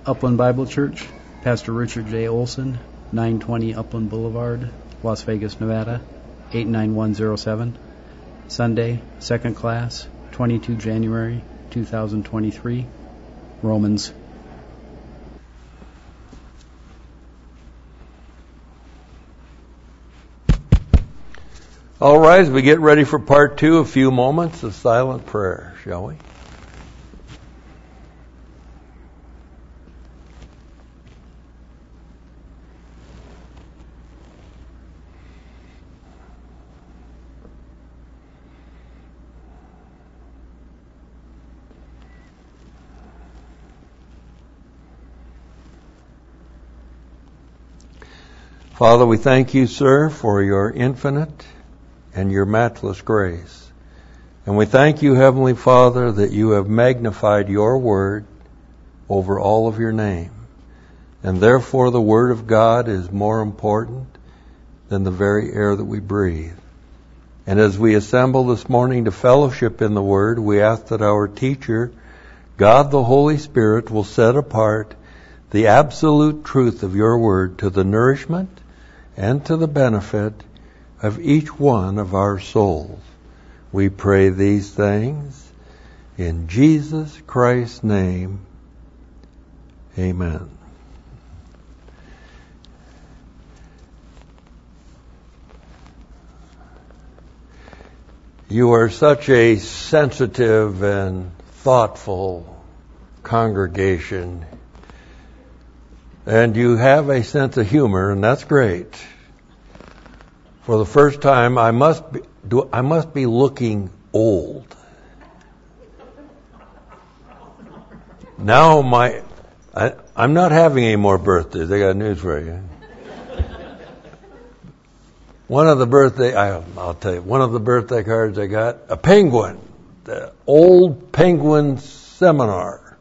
Upland Bible Church, Pastor Richard J. Olson, 920 Upland Boulevard, Las Vegas, Nevada, 89107. Sunday, second class, 22 January 2023. Romans. All right, as we get ready for part 2, a few moments of silent prayer, shall we? Father, we thank you, sir, for your infinite and your matchless grace. And we thank you, Heavenly Father, that you have magnified your word over all of your name. And therefore the word of God is more important than the very air that we breathe. And as we assemble this morning to fellowship in the word, we ask that our teacher, God the Holy Spirit, will set apart the absolute truth of your word to the nourishment and to the benefit of each one of our souls. We pray these things in Jesus Christ's name. Amen. You are such a sensitive and thoughtful congregation, and you have a sense of humor, and that's great. For the first time, I must be looking old. Now I'm not having any more birthdays. I got news for you. I'll tell you, one of the birthday cards I got, a penguin, the old penguin seminar.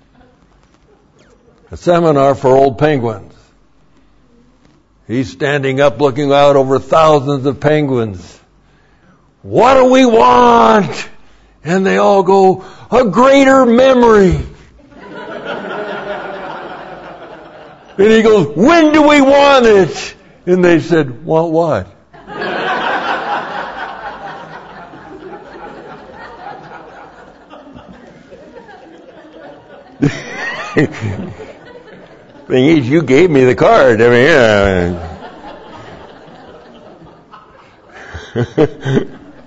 A seminar for old penguins. He's standing up looking out over thousands of penguins. What do we want? And they all go, a greater memory. And he goes, when do we want it? And they said, want what? Thing is, you gave me the card. I mean, yeah.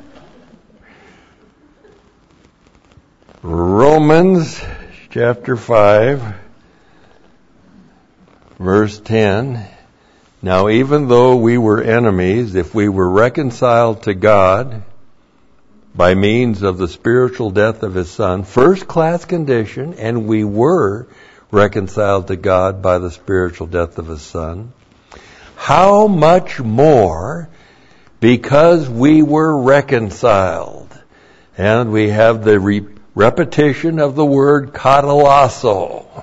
Romans chapter 5, verse 10. Now, even though we were enemies, if we were reconciled to God by means of the spiritual death of his Son, first-class condition, and we were reconciled to God by the spiritual death of his Son, how much more, because we were reconciled. And we have the repetition of the word katalasso.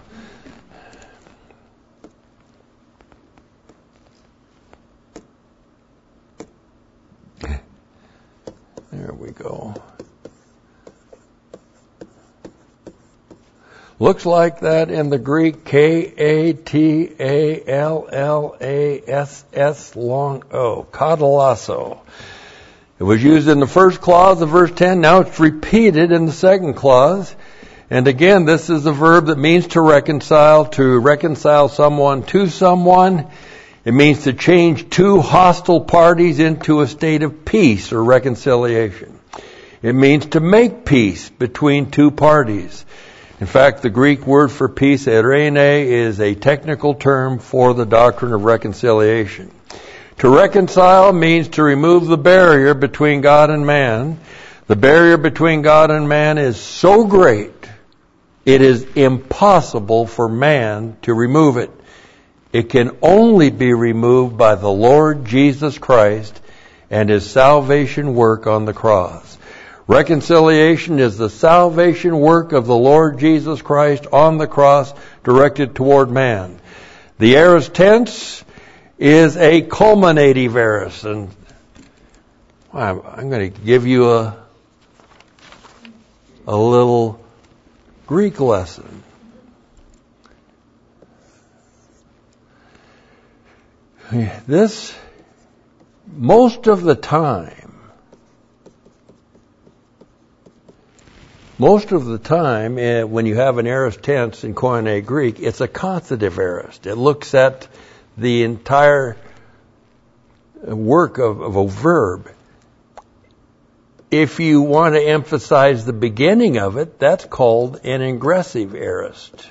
There we go. Looks like that in the Greek, K-A-T-A-L-L-A-S-S long O, katalasso. It was used in the first clause of verse 10. Now it's repeated in the second clause. And again, this is a verb that means to reconcile someone to someone. It means to change two hostile parties into a state of peace or reconciliation. It means to make peace between two parties. In fact, the Greek word for peace, eirene, is a technical term for the doctrine of reconciliation. To reconcile means to remove the barrier between God and man. The barrier between God and man is so great, it is impossible for man to remove it. It can only be removed by the Lord Jesus Christ and his salvation work on the cross. Reconciliation is the salvation work of the Lord Jesus Christ on the cross directed toward man. The aorist tense is a culminative aorist. And I'm going to give you a little Greek lesson. This, most of the time, when you have an aorist tense in Koine Greek, it's a consitive aorist. It looks at the entire work of a verb. If you want to emphasize the beginning of it, that's called an ingressive aorist.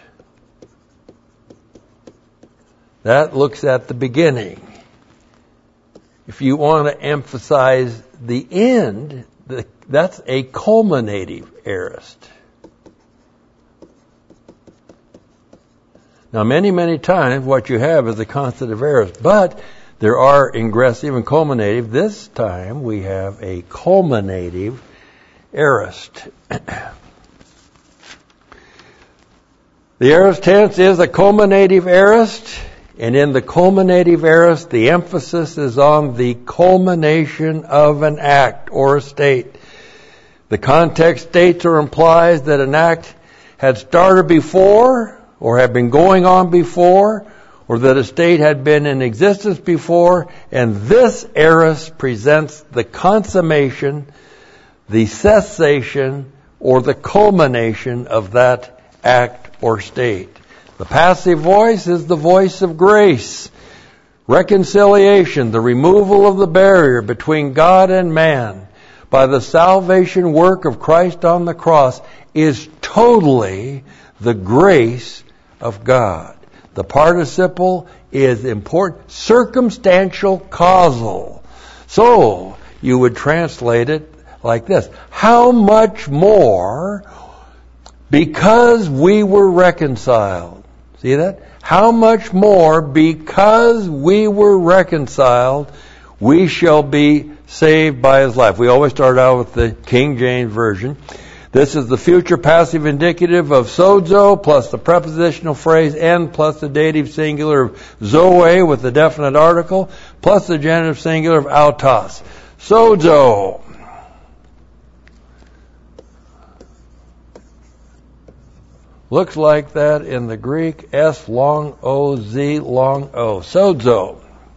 That looks at the beginning. If you want to emphasize the end, that's a culminative aorist. Now, many times what you have is a consitive aorist, but there are ingressive and culminative. This time we have a culminative aorist. The aorist tense is a culminative aorist, and in the culminative aorist, the emphasis is on the culmination of an act or a state. The context states or implies that an act had started before, or had been going on before, or that a state had been in existence before, and this aorist presents the consummation, the cessation, or the culmination of that act or state. The passive voice is the voice of grace, reconciliation, the removal of the barrier between God and man by the salvation work of Christ on the cross is totally the grace of God. The participle is important, circumstantial causal. So, you would translate it like this: how much more because we were reconciled? See that? How much more because we were reconciled, we shall be saved by His life. We always start out with the King James Version. This is the future passive indicative of sozo plus the prepositional phrase en plus the dative singular of zoe with the definite article plus the genitive singular of autos. Sozo. Looks like that in the Greek, S long O, Z long O. Sozo.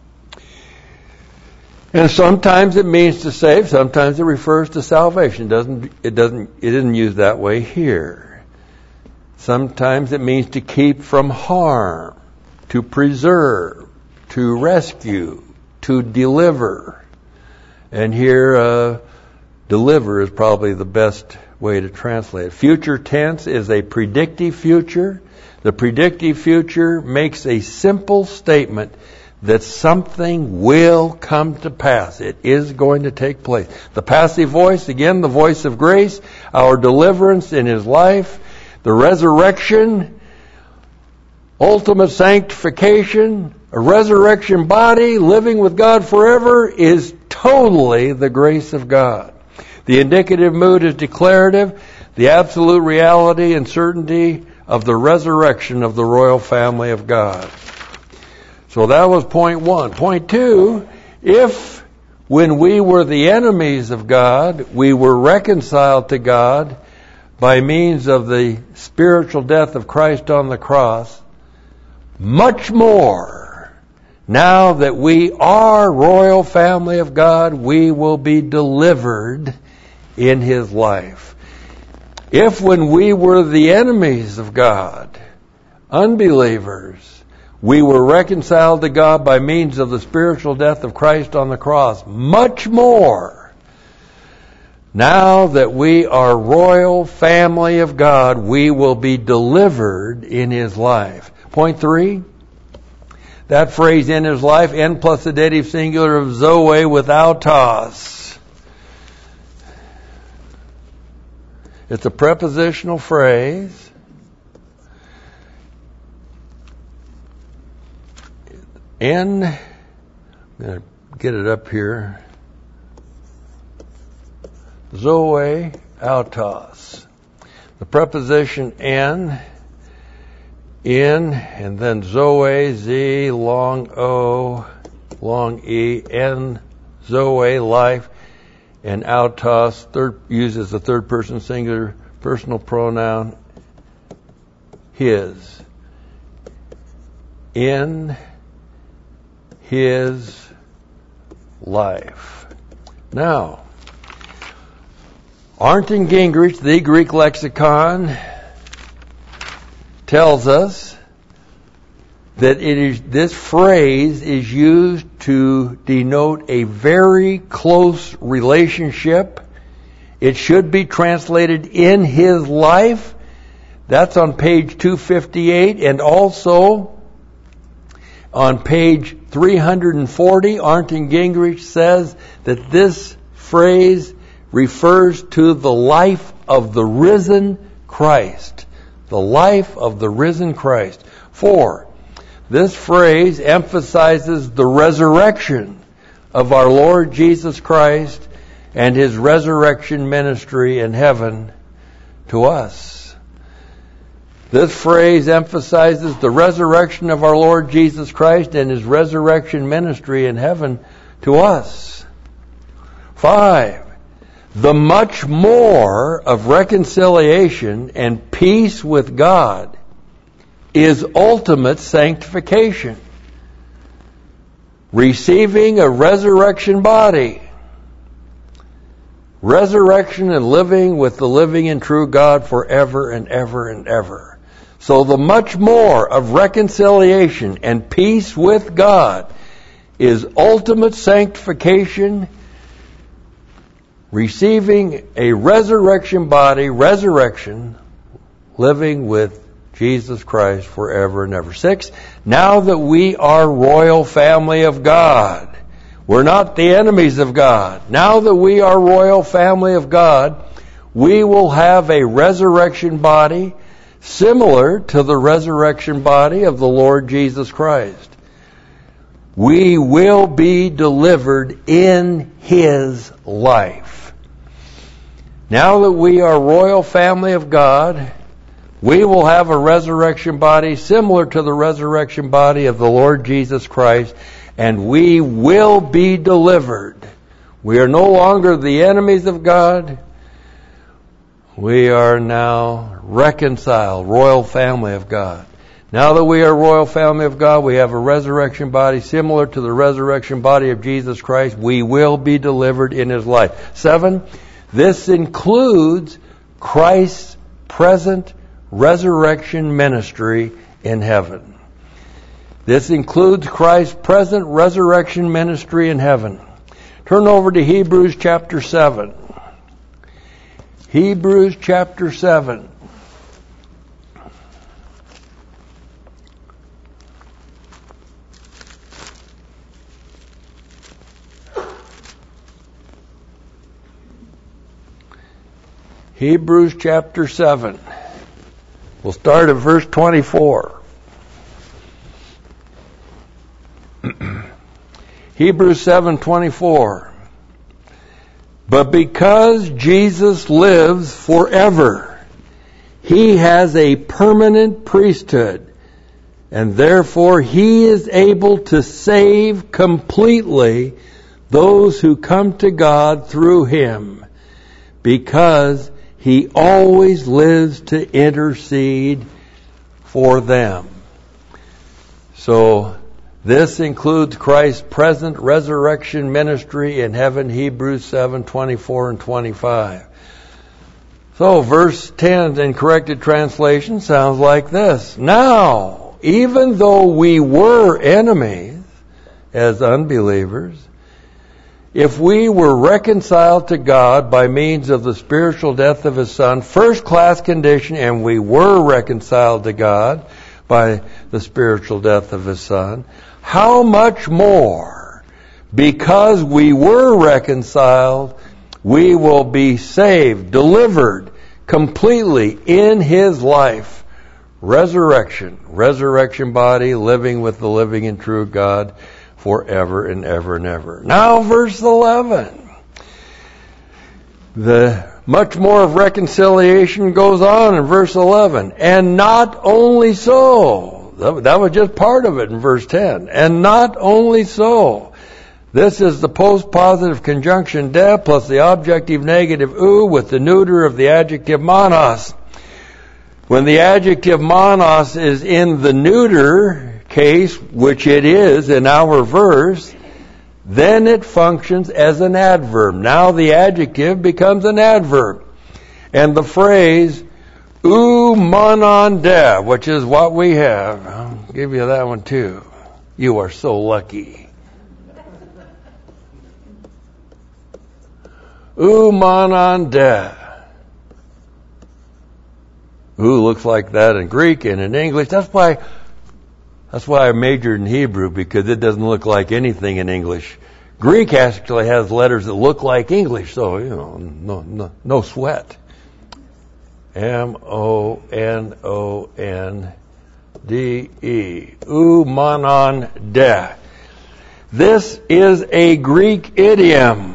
And sometimes it means to save, sometimes it refers to salvation. It isn't used that way here. Sometimes it means to keep from harm, to preserve, to rescue, to deliver. And here, deliver is probably the best way to translate it. Future tense is a predictive future. The predictive future makes a simple statement that something will come to pass. It is going to take place. The passive voice, again, the voice of grace, our deliverance in His life, the resurrection, ultimate sanctification, a resurrection body, living with God forever, is totally the grace of God. The indicative mood is declarative, the absolute reality and certainty of the resurrection of the royal family of God. So that was point one. Point two, if when we were the enemies of God, we were reconciled to God by means of the spiritual death of Christ on the cross, much more, now that we are royal family of God, we will be delivered in His life. If when we were the enemies of God, unbelievers, we were reconciled to God by means of the spiritual death of Christ on the cross, much more, now that we are royal family of God, we will be delivered in His life. Point three, that phrase, in His life, en plus the dative singular of zoe with autos. It's a prepositional phrase. I'm going to get it up here. Zoe autos. The preposition in, and then zoe, z, long o, long e, en, zoe, life, and autos uses the third person singular personal pronoun, his. In his life. Now, Arndt Gingrich, the Greek lexicon, tells us that this phrase is used to denote a very close relationship. It should be translated in his life. That's on page 258, and also on page 340, Arndt Gingrich says that this phrase refers to the life of the risen Christ. The life of the risen Christ. 4. This phrase emphasizes the resurrection of our Lord Jesus Christ and his resurrection ministry in heaven to us. This phrase emphasizes the resurrection of our Lord Jesus Christ and his resurrection ministry in heaven to us. 5. The much more of reconciliation and peace with God is ultimate sanctification. Receiving a resurrection body. Resurrection and living with the living and true God forever and ever and ever. So the much more of reconciliation and peace with God is ultimate sanctification, receiving a resurrection body, resurrection, living with Jesus Christ forever and ever. 6, now that we are royal family of God, we're not the enemies of God. Now that we are royal family of God, we will have a resurrection body similar to the resurrection body of the Lord Jesus Christ. We will be delivered in his life. Now that we are royal family of God, we will have a resurrection body similar to the resurrection body of the Lord Jesus Christ, and we will be delivered. We are no longer the enemies of God. We are now reconciled, royal family of God. Now that we are royal family of God, we have a resurrection body similar to the resurrection body of Jesus Christ. We will be delivered in his life. 7, this includes Christ's present resurrection ministry in heaven. This includes Christ's present resurrection ministry in heaven. Turn over to Hebrews chapter 7. Hebrews chapter 7. Hebrews chapter 7. We'll start at verse 24. Hebrews 7:24. But because Jesus lives forever, he has a permanent priesthood, and therefore he is able to save completely those who come to God through him, because he always lives to intercede for them. So, this includes Christ's present resurrection ministry in heaven, Hebrews 7:24 and 25. So, verse 10 in corrected translation sounds like this. Now, even though we were enemies as unbelievers, if we were reconciled to God by means of the spiritual death of his Son, first-class condition, and we were reconciled to God by the spiritual death of his Son, how much more, because we were reconciled, we will be saved, delivered completely in his life. Resurrection body, living with the living and true God forever and ever and ever. Now verse 11. The much more of reconciliation goes on in verse 11. And not only so, that was just part of it in verse 10. And not only so. This is the post-positive conjunction de plus the objective negative u with the neuter of the adjective monos. When the adjective monos is in the neuter case, which it is in our verse, then it functions as an adverb. Now the adjective becomes an adverb. And the phrase, umanande, which is what we have. I'll give you that one too. You are so lucky. Umanande. Looks like that in Greek and in English. That's why I majored in Hebrew, because it doesn't look like anything in English. Greek actually has letters that look like English, so, no sweat. M-O-N-O-N-D-E. Umanande. This is a Greek idiom.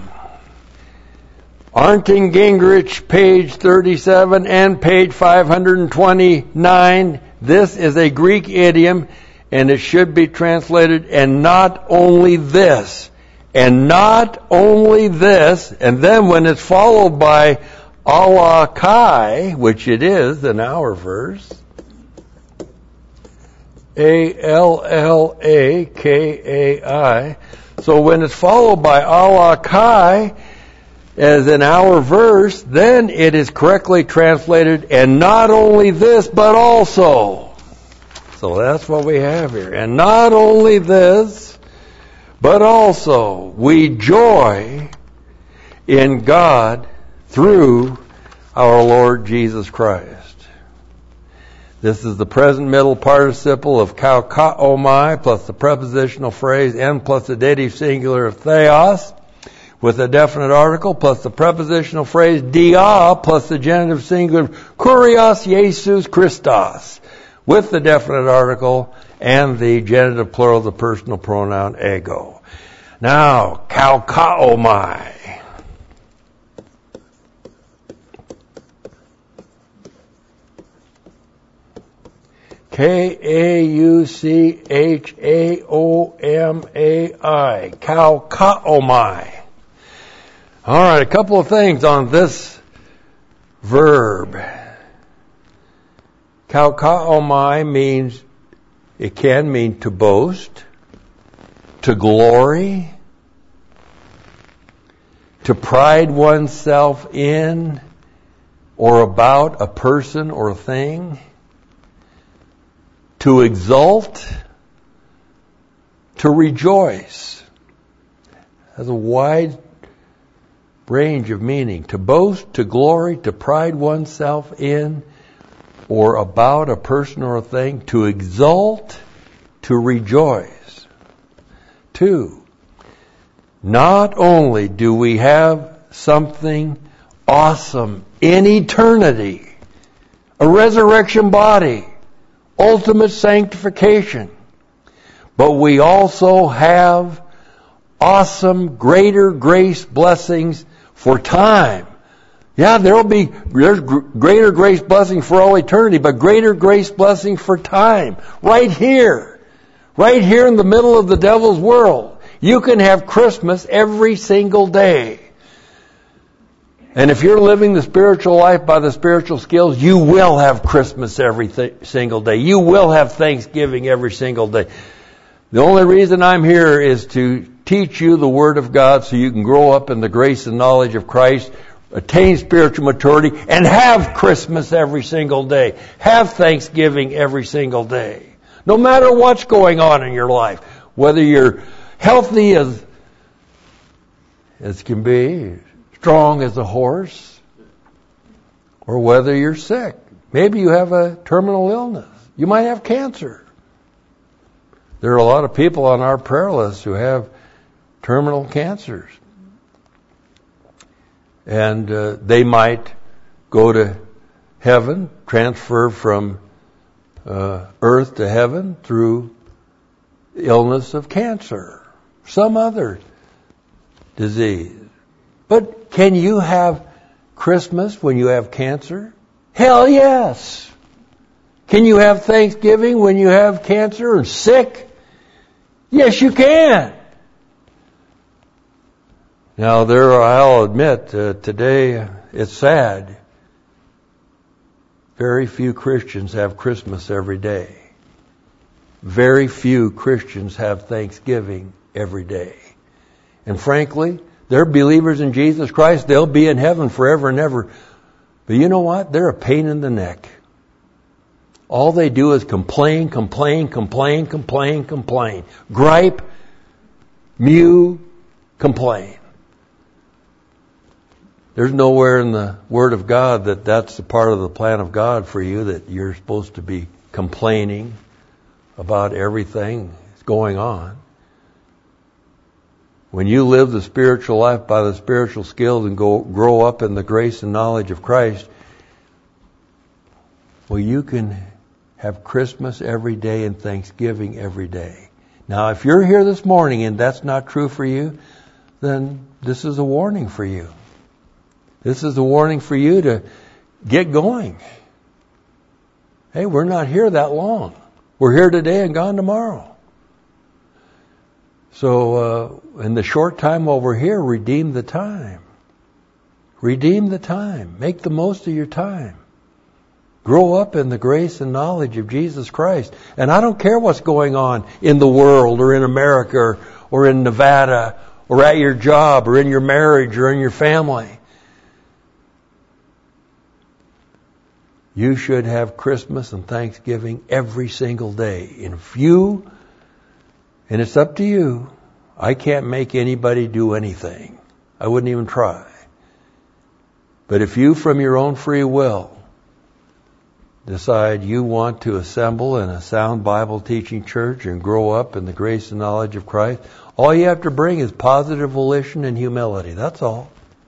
Arndt Gingrich, page 37 and page 529. This is a Greek idiom, and it should be translated, and not only this. And not only this, and then when it's followed by alakai, which it is in our verse, A-L-L-A-K-A-I. So when it's followed by alakai, as in our verse, then it is correctly translated, and not only this, but also. So that's what we have here. And not only this, but also we joy in God through our Lord Jesus Christ. This is the present middle participle of kaukaomai plus the prepositional phrase and plus the dative singular of theos, with a definite article, plus the prepositional phrase dia, plus the genitive singular kurios Jesus Christos, with the definite article and the genitive plural of the personal pronoun ego. Now, kaukaomai. K-A-U-C-H-A-O-M-A-I. Kaukaomai. All right, a couple of things on this verb. Kaukaomai means, it can mean to boast, to glory, to pride oneself in or about a person or thing, to exult, to rejoice. Has a wide range of meaning. To boast, to glory, to pride oneself in or about a person or a thing, to exult, to rejoice. 2, not only do we have something awesome in eternity, a resurrection body, ultimate sanctification, but we also have awesome, greater grace blessings for time. Yeah, there's greater grace blessing for all eternity, but greater grace blessing for time. Right here in the middle of the devil's world. You can have Christmas every single day. And if you're living the spiritual life by the spiritual skills, you will have Christmas every single day. You will have Thanksgiving every single day. The only reason I'm here is to teach you the Word of God so you can grow up in the grace and knowledge of Christ, attain spiritual maturity, and have Christmas every single day. Have Thanksgiving every single day. No matter what's going on in your life, whether you're healthy as can be, strong as a horse, or whether you're sick. Maybe you have a terminal illness. You might have cancer. There are a lot of people on our prayer list who have terminal cancers. And they might go to heaven, transfer from earth to heaven through the illness of cancer, some other disease. But can you have Christmas when you have cancer? Hell yes. Can you have Thanksgiving when you have cancer or sick? Yes, you can. Now, I'll admit, today it's sad. Very few Christians have Christmas every day. very few Christians have Thanksgiving every day. And frankly, they're believers in Jesus Christ. They'll be in heaven forever and ever. But you know what? They're a pain in the neck. All they do is complain. Gripe, mew, complain. There's nowhere in the Word of God that that's a part of the plan of God for you, that you're supposed to be complaining about everything that's going on. When you live the spiritual life by the spiritual skills and grow up in the grace and knowledge of Christ, well, you can have Christmas every day and Thanksgiving every day. Now, if you're here this morning and that's not true for you, then this is a warning for you. This is a warning for you to get going. Hey, we're not here that long. We're here today and gone tomorrow. So, in the short time while we're here, redeem the time. Redeem the time. Make the most of your time. Grow up in the grace and knowledge of Jesus Christ. And I don't care what's going on in the world or in America or in Nevada or at your job or in your marriage or in your family. You should have Christmas and Thanksgiving every single day. And if you, and it's up to you, I can't make anybody do anything. I wouldn't even try. But if you, from your own free will, decide you want to assemble in a sound Bible teaching church and grow up in the grace and knowledge of Christ, all you have to bring is positive volition and humility. That's all.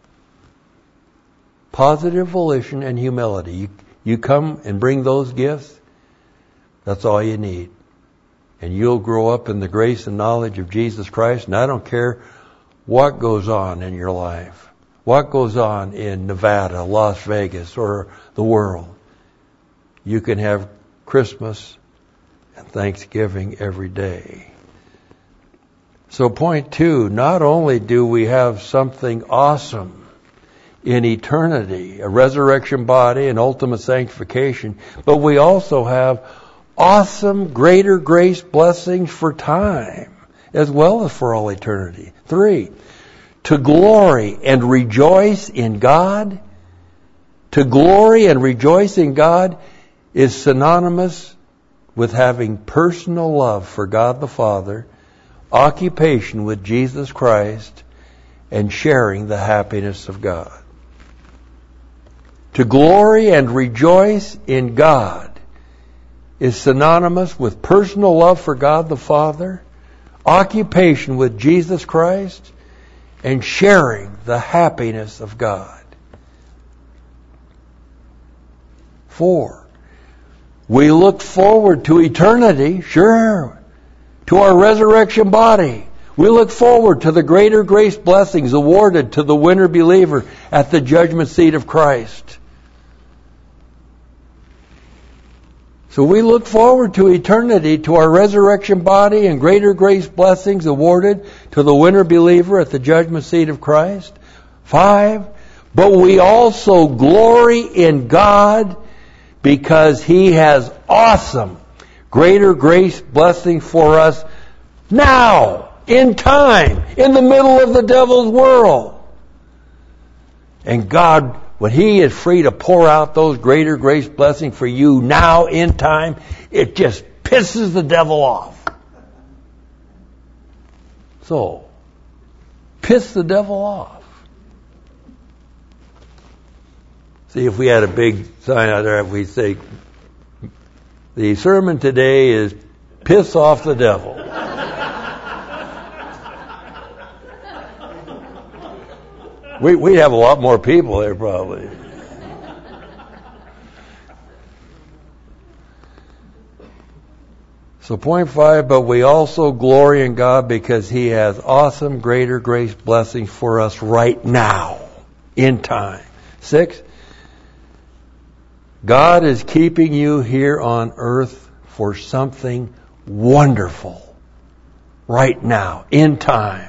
Positive volition and humility. You come and bring those gifts, that's all you need. And you'll grow up in the grace and knowledge of Jesus Christ. And I don't care what goes on in your life, what goes on in Nevada, Las Vegas, or the world. You can have Christmas and Thanksgiving every day. So point 2, not only do we have something awesome in eternity, a resurrection body and ultimate sanctification, but we also have awesome greater grace blessings for time as well as for all eternity. 3, to glory and rejoice in God. To glory and rejoice in God is synonymous with having personal love for God the Father, occupation with Jesus Christ, and sharing the happiness of God. To glory and rejoice in God is synonymous with personal love for God the Father, occupation with Jesus Christ, and sharing the happiness of God. 4, we look forward to eternity, sure, to our resurrection body. We look forward to the greater grace blessings awarded to the winner believer at the judgment seat of Christ. So we look forward to eternity, to our resurrection body and greater grace blessings awarded to the winner believer at the judgment seat of Christ. 5, but we also glory in God because He has awesome greater grace blessings for us now, in time, in the middle of the devil's world. And God, when He is free to pour out those greater grace blessings for you now in time, it just pisses the devil off. So, piss the devil off. See, if we had a big sign out there, we'd say, the sermon today is piss off the devil. We'd have a lot more people there probably. So point 5, but we also glory in God because He has awesome greater grace blessings for us right now, in time. 6, God is keeping you here on earth for something wonderful right now, in time.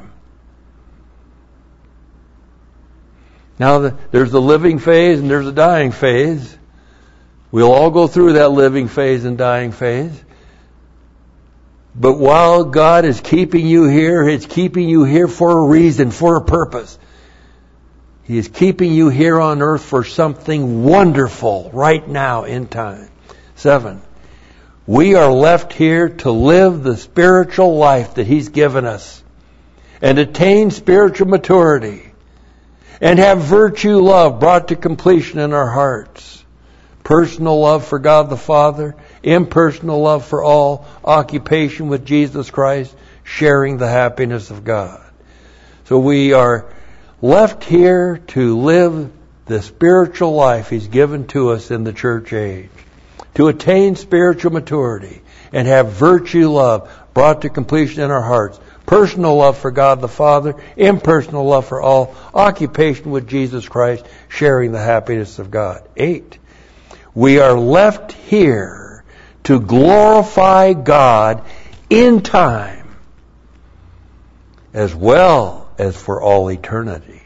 Now, there's the living phase and there's the dying phase. We'll all go through that living phase and dying phase. But while God is keeping you here, it's keeping you here for a reason, for a purpose. He is keeping you here on earth for something wonderful right now in time. 7. We are left here to live the spiritual life that He's given us and attain spiritual maturity and have virtue love brought to completion in our hearts. Personal love for God the Father, impersonal love for all, occupation with Jesus Christ, sharing the happiness of God. So we are left here to live the spiritual life He's given to us in the church age, to attain spiritual maturity and have virtue love brought to completion in our hearts, personal love for God the Father, impersonal love for all, occupation with Jesus Christ, sharing the happiness of God. 8. We are left here to glorify God in time as well as for all eternity.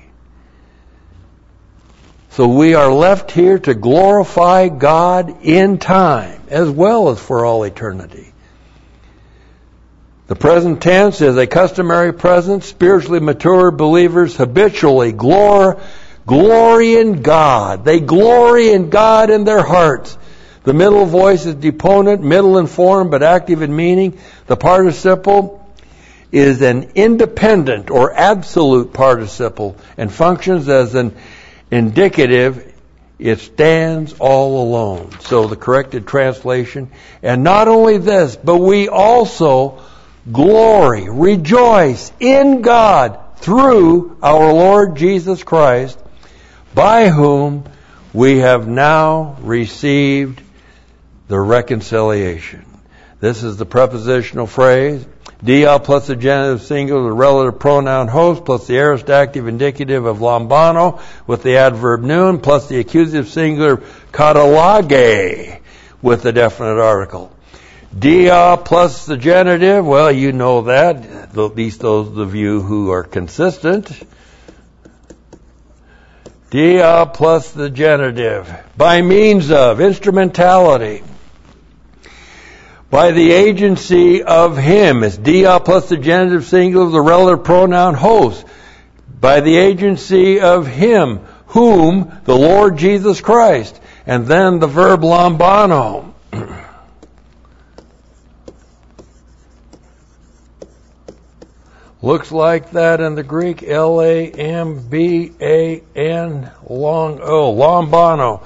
So we are left here to glorify God in time as well as for all eternity. The present tense is a customary present. Spiritually mature believers habitually glory in God. They glory in God in their hearts. The middle voice is deponent, middle in form, but active in meaning. The participle is an independent or absolute participle and functions as an indicative. It stands all alone. So the corrected translation. And not only this, but we also glory, rejoice in God through our Lord Jesus Christ, by whom we have now received the reconciliation. This is the prepositional phrase. Dia plus the genitive singular, the relative pronoun host, plus the aorist active indicative of lambano, with the adverb noon, plus the accusative singular katalage, with the definite article. Dia plus the genitive, well, you know that, at least those of you who are consistent. Dia plus the genitive. By means of, instrumentality. By the agency of Him. It's dia plus the genitive singular, the relative pronoun host. By the agency of Him, whom, the Lord Jesus Christ. And then the verb lambano. Looks like that in the Greek, L-A-M-B-A-N, lambano.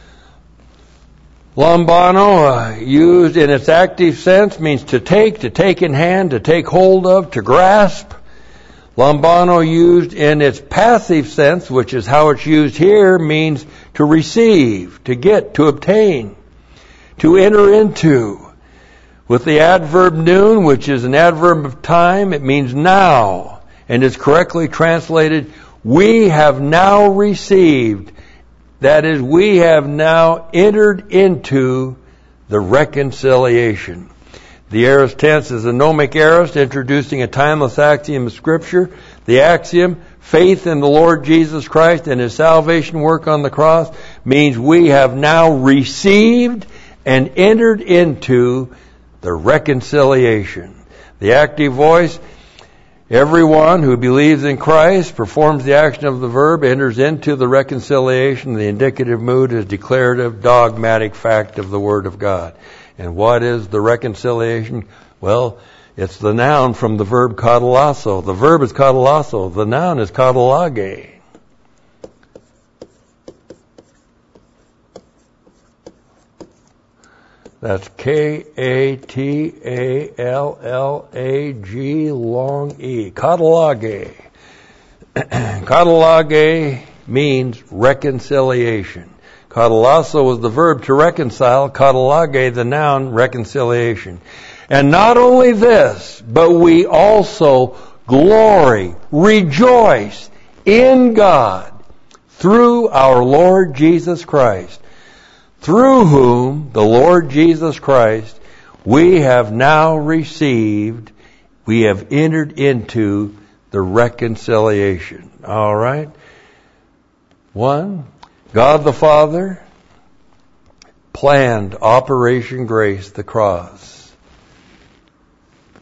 Lambano, used in its active sense, means to take in hand, to take hold of, to grasp. Lambano, used in its passive sense, which is how it's used here, means to receive, to get, to obtain, to enter into. With the adverb noon, which is an adverb of time, it means now, and is correctly translated, we have now received. That is, we have now entered into the reconciliation. The aorist tense is a gnomic aorist, introducing a timeless axiom of Scripture. The axiom, faith in the Lord Jesus Christ and His salvation work on the cross, means we have now received and entered into the reconciliation. The active voice, everyone who believes in Christ performs the action of the verb, enters into the reconciliation. The indicative mood is declarative, dogmatic fact of the Word of God. And what is the reconciliation? Well, it's the noun from the verb katalasso. The verb is katalasso. The noun is katalage. That's K-A-T-A-L-L-A-G long E. Katalage. Katalage means reconciliation. Katalasso is the verb to reconcile. Katalage, the noun, reconciliation. And not only this, but we also glory, rejoice in God through our Lord Jesus Christ, through whom, the Lord Jesus Christ, we have now received, we have entered into the reconciliation. All right? 1, God the Father planned Operation Grace, the cross.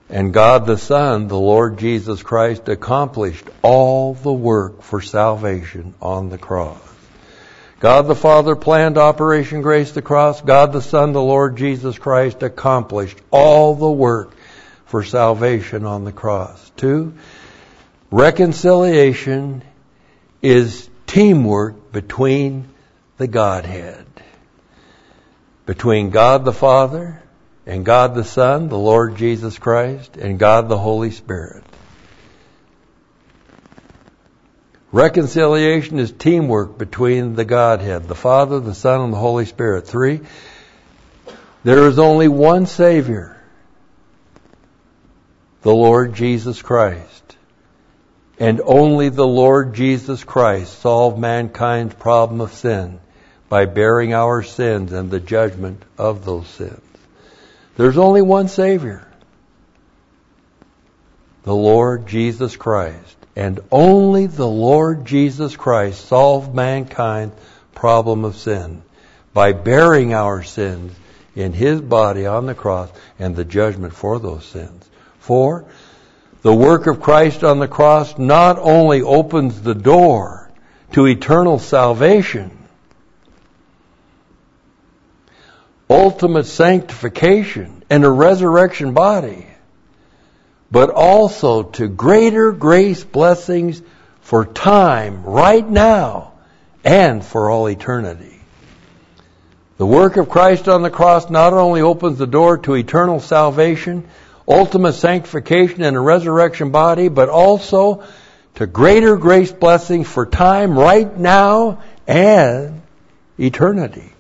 And God the Son, the Lord Jesus Christ, accomplished all the work for salvation on the cross. God the Father planned Operation Grace the Cross. God the Son, the Lord Jesus Christ, accomplished all the work for salvation on the cross. 2, reconciliation is teamwork between the Godhead. Between God the Father and God the Son, the Lord Jesus Christ, and God the Holy Spirit. Reconciliation is teamwork between the Godhead, the Father, the Son, and the Holy Spirit. 3, there is only one Savior, the Lord Jesus Christ. And only the Lord Jesus Christ solved mankind's problem of sin by bearing our sins and the judgment of those sins. There's only one Savior, the Lord Jesus Christ. And only the Lord Jesus Christ solved mankind's problem of sin by bearing our sins in His body on the cross and the judgment for those sins. 4, the work of Christ on the cross not only opens the door to eternal salvation, ultimate sanctification, and a resurrection body, but also to greater grace blessings for time, right now, and for all eternity. The work of Christ on the cross not only opens the door to eternal salvation, ultimate sanctification, and a resurrection body, but also to greater grace blessings for time, right now, and eternity.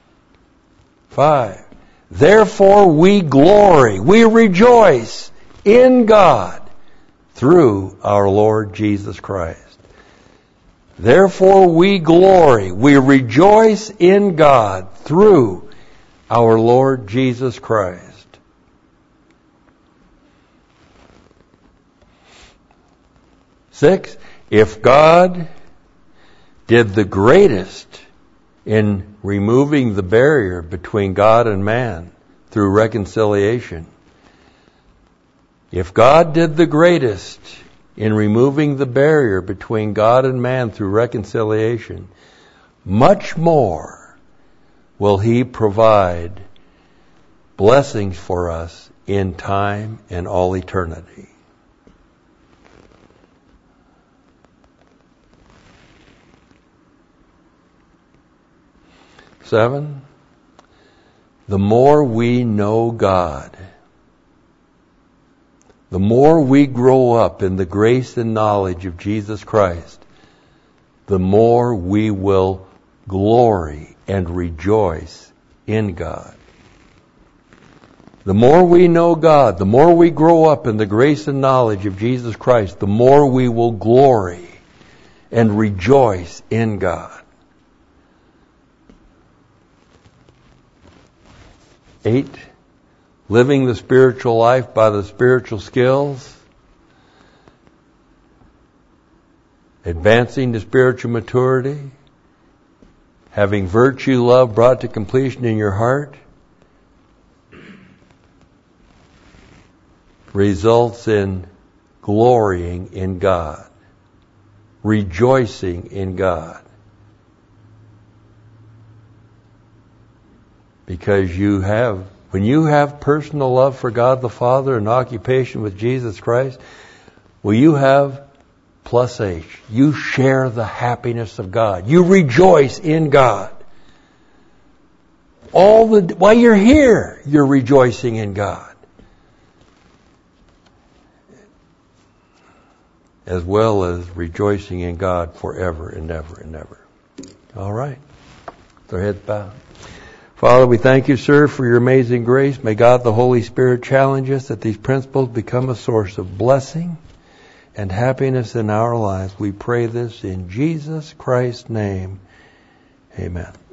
5, therefore we glory, we rejoice in God through our Lord Jesus Christ. Therefore we glory, we rejoice in God through our Lord Jesus Christ. 6, if God did the greatest in removing the barrier between God and man through reconciliation, if God did the greatest in removing the barrier between God and man through reconciliation, much more will He provide blessings for us in time and all eternity. Seven, the more we know God, the more we grow up in the grace and knowledge of Jesus Christ, the more we will glory and rejoice in God. The more we know God, the more we grow up in the grace and knowledge of Jesus Christ, the more we will glory and rejoice in God. 8, living the spiritual life by the spiritual skills, advancing to spiritual maturity, having virtue, love brought to completion in your heart, results in glorying in God, rejoicing in God. Because when you have personal love for God the Father and occupation with Jesus Christ, well, you have plus H. You share the happiness of God. You rejoice in God. While you're here, you're rejoicing in God. As well as rejoicing in God forever and ever and ever. All right. With our heads bowed. Father, we thank you, sir, for your amazing grace. May God the Holy Spirit challenge us that these principles become a source of blessing and happiness in our lives. We pray this in Jesus Christ's name. Amen.